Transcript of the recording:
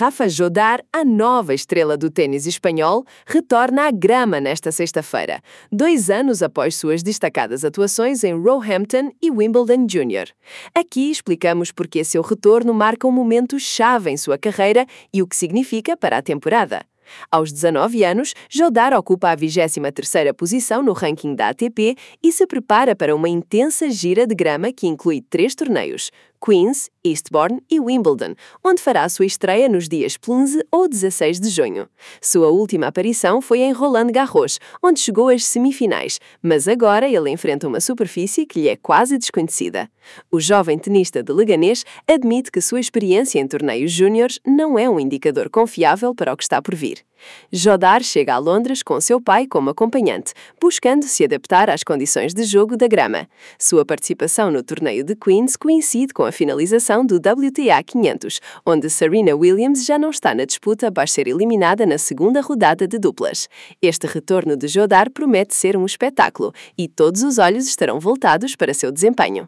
Rafa Jodar, a nova estrela do tênis espanhol, retorna à grama nesta sexta-feira, 2 anos após suas destacadas atuações em Roehampton e Wimbledon Júnior. Aqui explicamos por que seu retorno marca um momento-chave em sua carreira e o que significa para a temporada. Aos 19 anos, Jodar ocupa a 23ª posição no ranking da ATP e se prepara para uma intensa gira de grama que inclui 3 torneios: Queen's, Eastbourne e Wimbledon, onde fará sua estreia nos dias 15 ou 16 de junho. Sua última aparição foi em Roland Garros, onde chegou às semifinais, mas agora ele enfrenta uma superfície que lhe é quase desconhecida. O jovem tenista de Leganés admite que sua experiência em torneios júniores não é um indicador confiável para o que está por vir. Jodar chega a Londres com seu pai como acompanhante, buscando se adaptar às condições de jogo da grama. Sua participação no torneio de Queen's coincide com a finalização do WTA 500, onde Serena Williams já não está na disputa após ser eliminada na segunda rodada de duplas. Este retorno de Jodar promete ser um espetáculo e todos os olhos estarão voltados para seu desempenho.